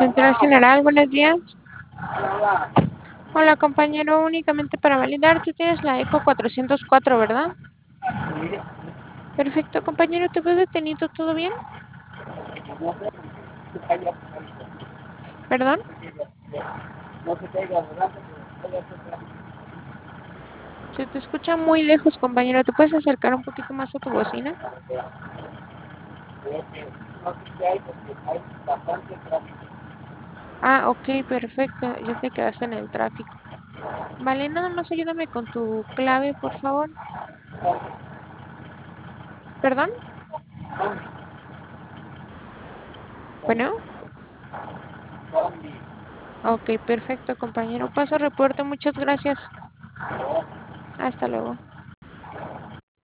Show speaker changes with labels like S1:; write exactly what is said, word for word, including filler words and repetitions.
S1: Central General, buenos días. Hola, compañero, únicamente para validar, tú tienes la ECO cuatrocientos cuatro, ¿verdad? Perfecto, compañero, ¿te ves detenido? ¿Todo bien? ¿Perdón? Se te escucha muy lejos, compañero. ¿Te puedes acercar un poquito más a tu bocina? Ah, ok, perfecto. Ya te quedaste en el tráfico. Vale, nada más ayúdame con tu clave, por favor. ¿Perdón? Bueno. Ok, perfecto, compañero. Paso reporte. Muchas gracias. Hasta luego.